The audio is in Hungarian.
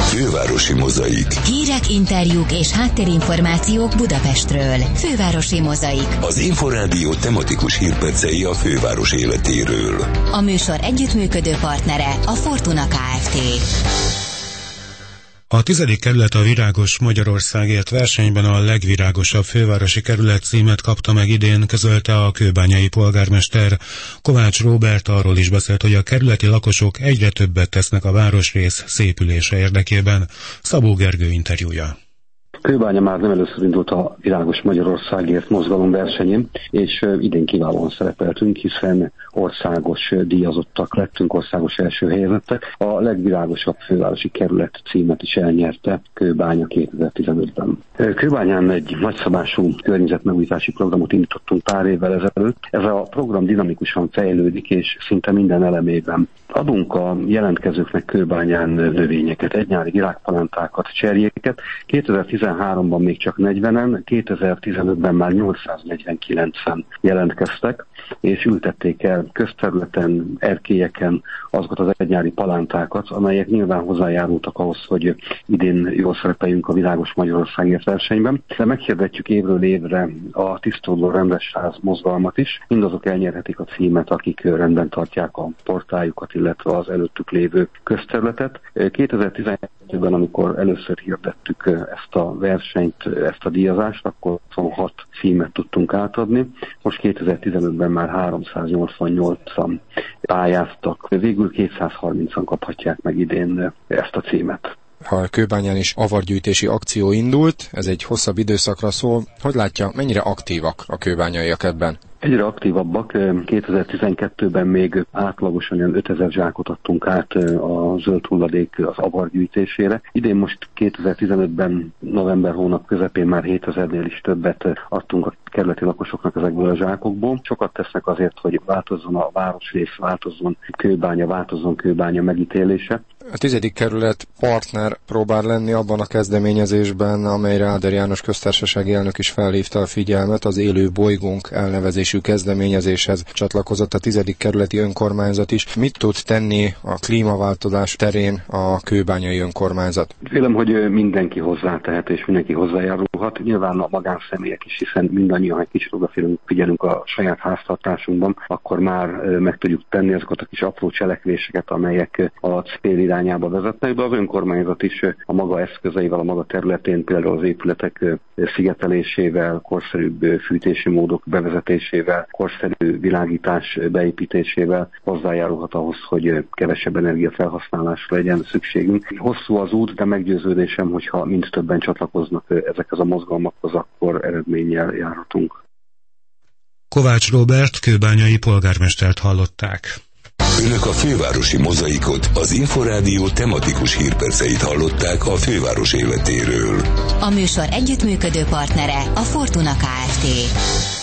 Fővárosi Mozaik. Hírek, interjúk és háttérinformációk Budapestről. Fővárosi Mozaik. Az Inforádió tematikus hírpercei a főváros életéről. A műsor együttműködő partnere a Fortuna Kft. A 10. kerület a Virágos Magyarországért versenyben a legvirágosabb fővárosi kerület címet kapta meg idén, közölte a kőbányai polgármester. Kovács Róbert arról is beszélt, hogy a kerületi lakosok egyre többet tesznek a városrész szépülése érdekében. Szabó Gergő interjúja. Kőbánya már nem először indult a Virágos Magyarországért mozgalom versenyén, és idén kiválóan szerepeltünk, hiszen országos díjazottak lettünk, országos első helyezettek. A legvirágosabb fővárosi kerület címet is elnyerte Kőbánya 2015-ben. Kőbányán egy nagyszabású környezetmegújítási programot indítottunk pár évvel ezelőtt. Ez a program dinamikusan fejlődik, és szinte minden elemében adunk a jelentkezőknek Kőbányán növényeket, egynyári virágpalántákat, cserjéket. 2013-ban még csak 40-en, 2015-ben már 849-en jelentkeztek, és ültették el közterületen, erkélyeken azokat az egynyári palántákat, amelyek nyilván hozzájárultak ahhoz, hogy idén jól szerepeljünk a Virágos Magyarországért versenyben. De meghirdetjük évről évre a Tisztoldó Rendes Ház mozgalmat is. Mindazok elnyerhetik a címet, akik rendben tartják a portájukat, illetve az előttük lévő közterületet. 2012-ben, amikor először hirdettük ezt a versenyt, ezt a díjazást, akkor 26 címet tudtunk átadni. Most 2015-ben már 388-an pályáztak. Végül 230-an kaphatják meg idén ezt a címet. A Kőbányán is avargyűjtési akció indult, ez egy hosszabb időszakra szól. Hogy látja, mennyire aktívak a kőbányaiak ebben? Egyre aktívabbak. 2012-ben még átlagosan olyan 5000 zsákot adtunk át a zöld hulladék az avargyűjtésére. Idén most 2015-ben november hónap közepén már 7000-nél is többet adtunk a kerületi lakosoknak ezekből a zsákokból. Sokat tesznek azért, hogy változzon a városrész, változzon Kőbánya megítélése. A 10. kerület partner próbál lenni abban a kezdeményezésben, amelyre Áder János köztársasági elnök is felhívta a figyelmet, az Élő bolygónk elnevezésű kezdeményezéshez csatlakozott a 10. kerületi önkormányzat is. Mit tud tenni a klímaváltozás terén a kőbányai önkormányzat? Vélem, hogy mindenki hozzátehet és mindenki hozzájárulhat. Nyilván a magánszemélyek is, hiszen mindannyian egy kicsit odafigyelünk a saját háztartásunkban, akkor már meg tudjuk tenni azokat a kis apró cselekvéseket, amelyek a cél irányába vezetnek, de az önkormányzat is a maga eszközeivel, a maga területén, például az épületek szigetelésével, korszerűbb fűtési módok bevezetésével, korszerű világítás beépítésével hozzájárulhat ahhoz, hogy kevesebb energiafelhasználásra legyen szükségünk. Hosszú az út, de meggyőződésem, hogyha mind többen csatlakoznak ezekhez a mozgalmakhoz, akkor eredménnyel járhatunk. Kovács Róbert kőbányai polgármestert hallották. Önök a Fővárosi Mozaikot, az Inforádió tematikus hírperceit hallották a főváros életéről. A műsor együttműködő partnere a Fortuna Kft.